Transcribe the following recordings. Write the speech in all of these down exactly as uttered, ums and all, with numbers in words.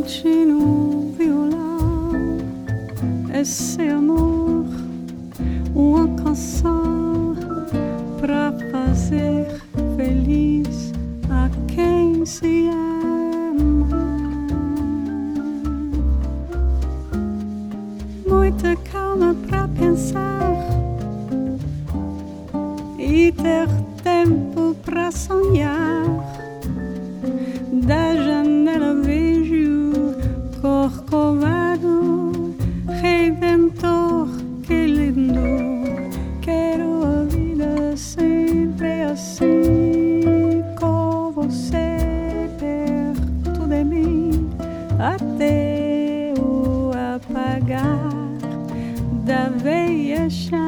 Volte no violão, esse amor, uma canção pra fazer feliz a quem se ama. Muita calma pra pensar e ter tempo pra sonhar. Da janela vejo Corcovado, Redentor, que lindo. Quero a vida sempre assim, com você perto de mim, até o apagar da veia chama.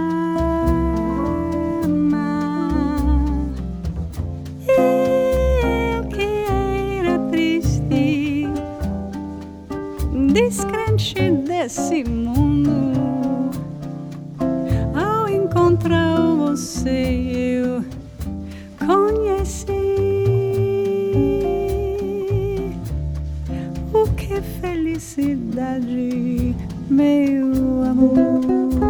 Descrente desse mundo, ao encontrar você eu conheci o que é felicidade, meu amor.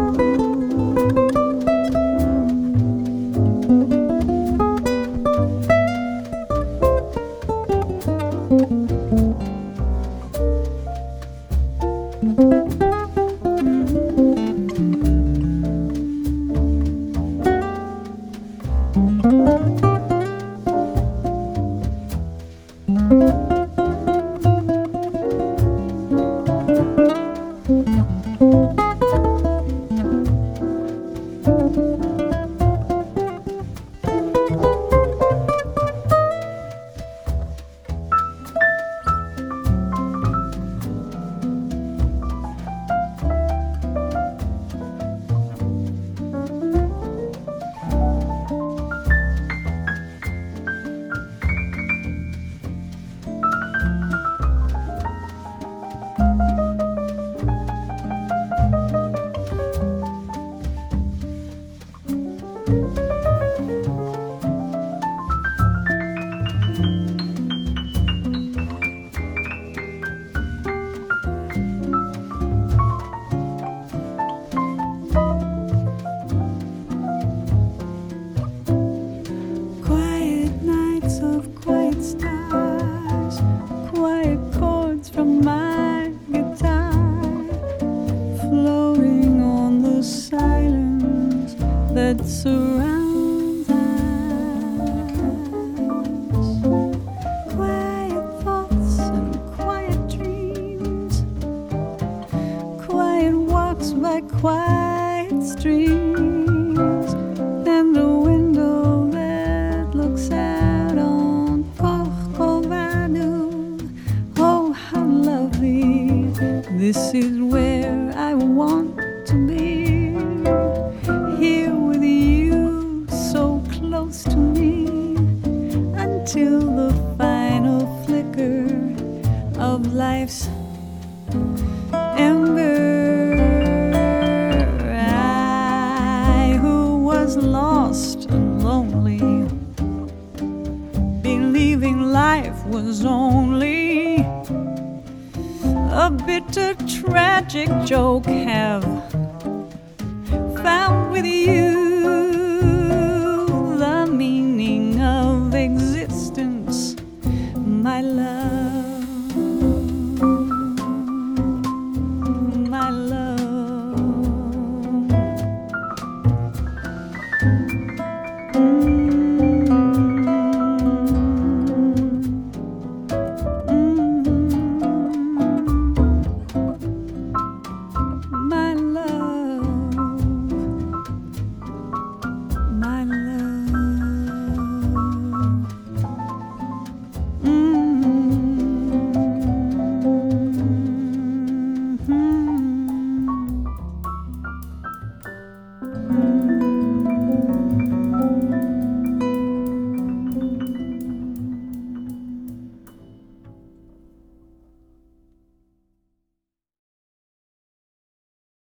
That surrounds us, quiet thoughts and quiet dreams, quiet walks by quiet streams, and the window that looks out on Corcovado. Oh, how lovely! This is where I want to be, here with you, so close to me, until the final flicker of life's ember. I, who was lost and lonely, believing life was only a bitter, tragic joke, have found with you the meaning of existence, my love, my love. Mm-hmm.